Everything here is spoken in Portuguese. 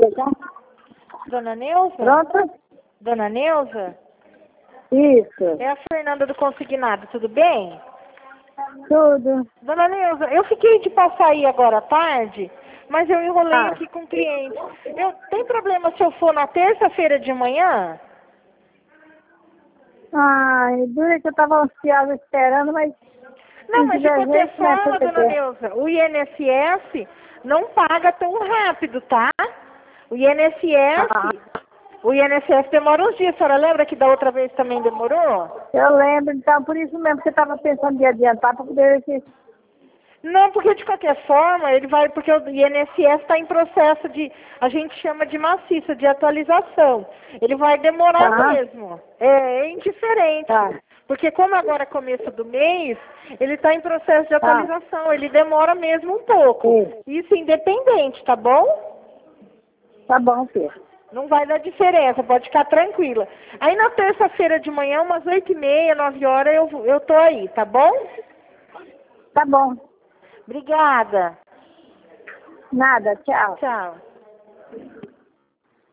tá? Dona Neuza? Pronto? Dona Neuza? Isso. É a Fernanda do Consignado, tudo bem? Tudo. Dona Neuza, eu fiquei de passar aí agora à tarde, mas eu enrolei Ah. aqui com o cliente. Tem problema se eu for na terça-feira de manhã? Ai, dura que eu tava ansiosa esperando, mas... Não, mas de qualquer forma, dona Neuza. Neuza, o INSS não paga tão rápido, tá? O INSS demora uns dias. A senhora lembra que da outra vez também demorou? Eu lembro, então, por isso mesmo que eu tava pensando em adiantar, para poder ver se... Não, porque de qualquer forma, porque o INSS está em processo de, a gente chama de maciça, de atualização. Ele vai demorar mesmo. É indiferente. Tá. Porque como agora é começo do mês, ele está em processo de atualização. Ele demora mesmo um pouco. Sim. Isso independente, tá bom? Tá bom, filho. Não vai dar diferença, pode ficar tranquila. Aí na terça-feira de manhã, umas 8h30, 9h, eu tô aí, tá bom? Tá bom. Obrigada. Nada, tchau. Tchau.